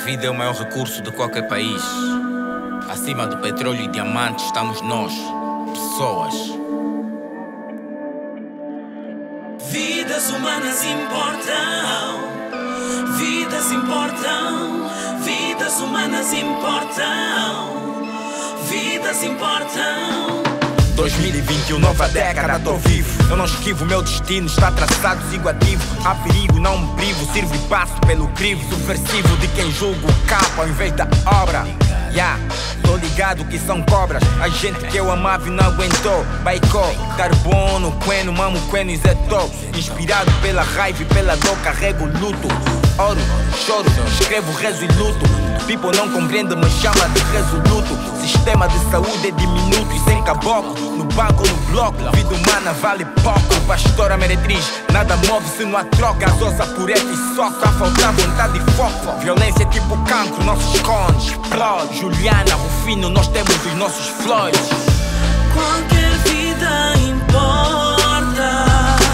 vida é o maior recurso de qualquer país. Acima do petróleo e diamantes estamos nós, pessoas. Vidas humanas importam. Vidas importam. Vidas humanas importam. Vidas importam. 2021, nova década, tô vivo. Eu não esquivo, meu destino está traçado, sigo ativo. Há perigo, não me privo, sirvo e passo pelo crivo. Subversivo de quem julga o capo ao invés da obra. Tô ligado que são cobras. A gente que eu amava e não aguentou. Baicó, carbono, queno, mamo, queno e zetó. Inspirado pela raiva e pela dor, carrego luto. Oro, choro, escrevo, rezo e luto. People não compreende, me chama de resoluto. Sistema de saúde é diminuto e sem caboclo. No banco, no bloco, vida humana vale pouco. Pastora meretriz, nada move se não há troca. Azosa, pureza e soca, falta vontade e foco. Violência é tipo cancro, nossos cones explode. Juliana, Rufino, nós temos os nossos flores. Qualquer vida importa.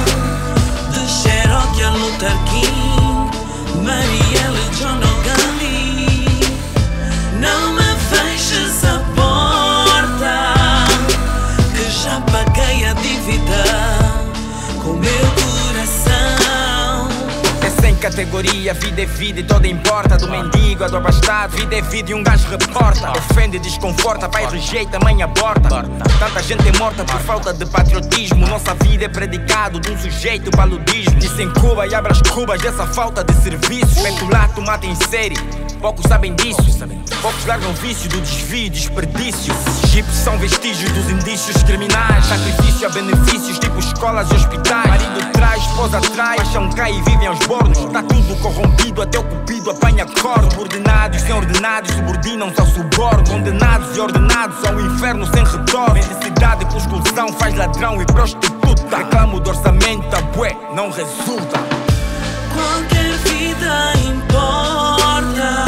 De Cherokee a Luther King, Marielle, John O'Galley. Não me feches a porta, que já paguei a dívida com meu coração. É sem categoria, vida é vida e toda importa. Do mendigo a do abastado, vida é vida e um gajo reporta. Ofende, desconforta, pai rejeita, mãe aborta. Tanta gente é morta por falta de patriotismo. Nossa vida é predicado de um sujeito paludismo. Dizem Cuba e abre as cubas dessa falta de serviço. Peculato mata em série, poucos sabem disso. Poucos largam vício do desvio e desperdício. Chips são vestígios dos indícios criminais. Sacrifício a benefícios tipo escolas e hospitais. Marido traz, esposa traz, paixão cai e vivem aos bordos. Tá tudo corrompido, até o cupido apanha corno. Ordenados sem ordenados subordinam-se ao suborno. Condenados e ordenados ao inferno sem retorno. Mendicidade com exclusão faz ladrão e prostituta. Reclamo do orçamento, a bué não resulta. Qualquer vida importa.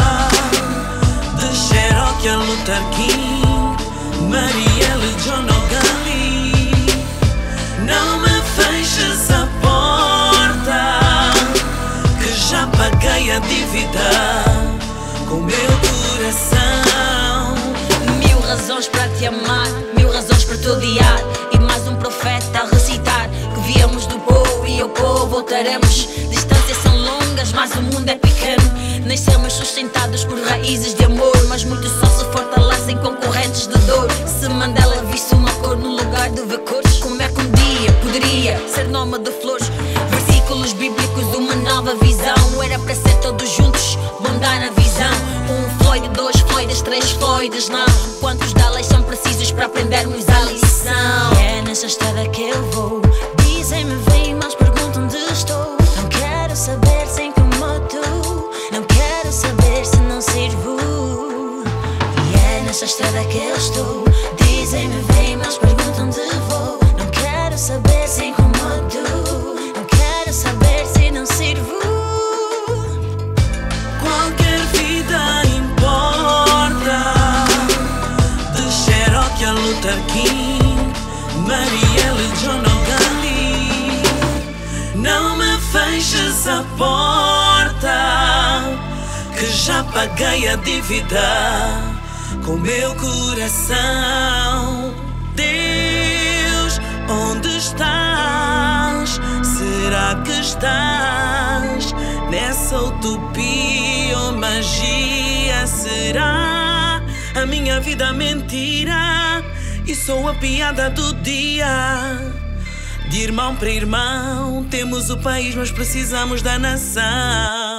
De Cherokee a Luther King, Marielle, John O'Galley. Não me feches a porta, que já paguei a dívida com meu coração. 1000 razões para te amar, 1000 razões para te odiar. E mais um profeta a recitar que viemos do povo e ao povo voltaremos. Distâncias são longas, mas o mundo é pequeno. Nascemos sustentados por raízes de amor, mas muitos só se fortalecem com correntes de dor. Se Mandela visse uma cor no lugar de ver cores, como é que um dia poderia ser nome de flores? Versículos bíblicos, uma nova visão. Era para ser todos juntos, vão dar a visão. Um Floyd, 2 Floyds, 3 Floyds, não. Quantos delas são precisos para aprendermos a lição? É nessa estrada que eu vou. Dizem-me vem, mas perguntam onde estou. Não quero saber sem como tu. Não quero saber se não sirvo. E é nessa estrada que eu estou. Dizem-me vem, mas perguntam onde vou. Não quero saber sem como tu. Não quero saber se não sirvo. Qualquer vida importa. De Cherokee a Luther King, Marielle, John O'Galley. Não me feches a porta, que já paguei a dívida com meu coração. Deus, onde estás? Será que estás nessa utopia ou magia? Será a minha vida mentira e sou a piada do dia? De irmão para irmão temos o país, mas precisamos da nação.